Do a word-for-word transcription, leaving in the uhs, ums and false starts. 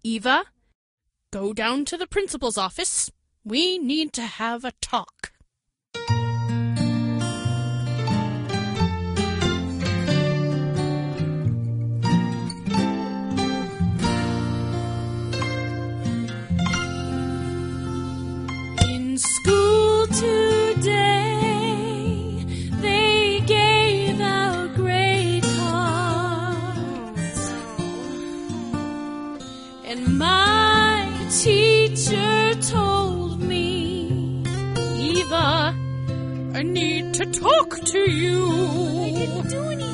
Eva, go down to the principal's office. We need to have a talk. In school today, they gave out grade cards, and my teacher told me, Eva, I need to talk to you.